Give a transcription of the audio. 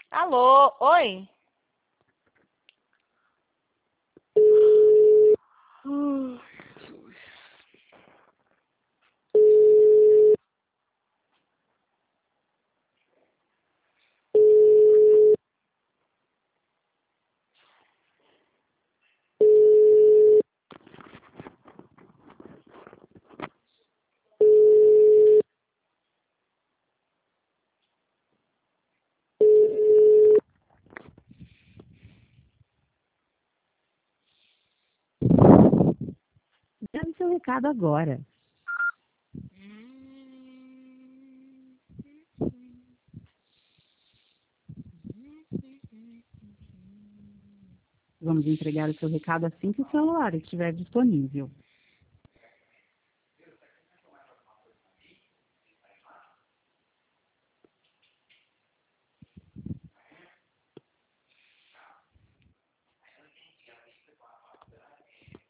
Alô, oi? Dê seu recado agora. Vamos entregar o seu recado assim que o celular estiver disponível.